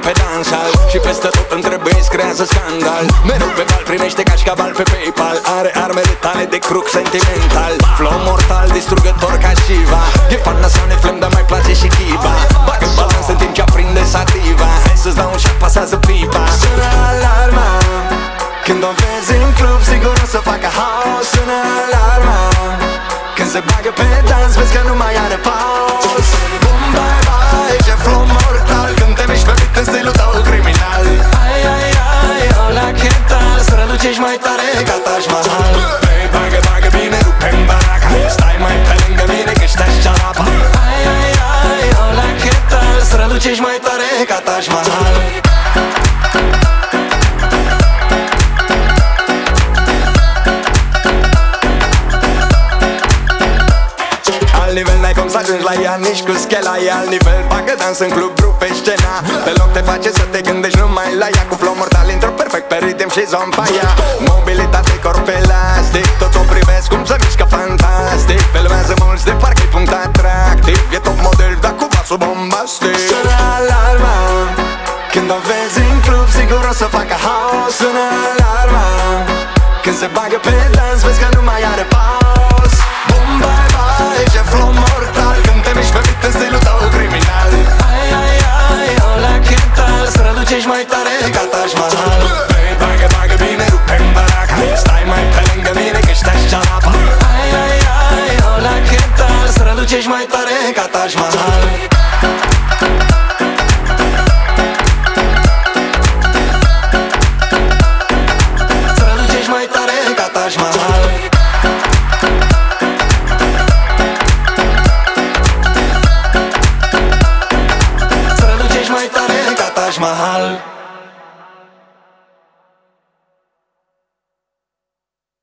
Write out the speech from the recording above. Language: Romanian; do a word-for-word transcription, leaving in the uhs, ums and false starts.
pe dansal și peste tot între băieți creează scandal. Mereu pe bal, primește cașcaval pe PayPal. Are armele tale de cruc sentimental. Flow mortal, distrugător ca Shiva. E fan nasoane, flem, dar mai place și chiba. Bagă balans în timp ce aprinde sativa. Hai să-ți dau un shot, pasează pipa. Sună alarma când o vezi în club, sigur o să facă haos. Sună alarma când se bagă pe dans, vezi că nu mai are pauz. Bum, bye, bye, ce flow mortal când te miști pe beat în stilul tău criminal. Ai, ai, ai, hola, ce tal, strălucești mai tare ca Taj Mahal. Hey, bagă, bagă bine, rupe-mi baraca. Stai mai pe lângă mine că ștești cearapa. Ai, ai, ai, hola, ce tal, strălucești mai tare ca Taj Mahal. Nivel n-ai cum să ajungi la ea, nici cu schela e alt nivel. Bagă dans în club, rupe scena. Deloc te face să te gândești numai la ea. Cu flow mortal intră perfect pe ritm și zon pe ea. Mobilitate, corp elastic, tot o privesc cum se mișcă fantastic. Filmează mulți de parcă-i punct atractiv. E top model, dar cu vasul bombastic. Sună alarma când o vezi în club, sigur o să facă haos. Sună alarma când se bagă pe dans, vezi că nu mai are pauz. Bum, bye, bye, ce flow mortal când te miști pe beat în stilul tău criminal. Ai, ai, ai, hola, ce tal, strălucești mai tare ca Taj Mahal. Hey, bagă, bagă bine, rupe-mi baraca. Stai mai pe lângă mine că ștești cearapa. Ai, ai, ai, hola, ce tal, strălucești mai tare ca Taj Mahal. Strălucești mai tare ca Taj Mahal. Strălucești mai tare ca Taj Mahal.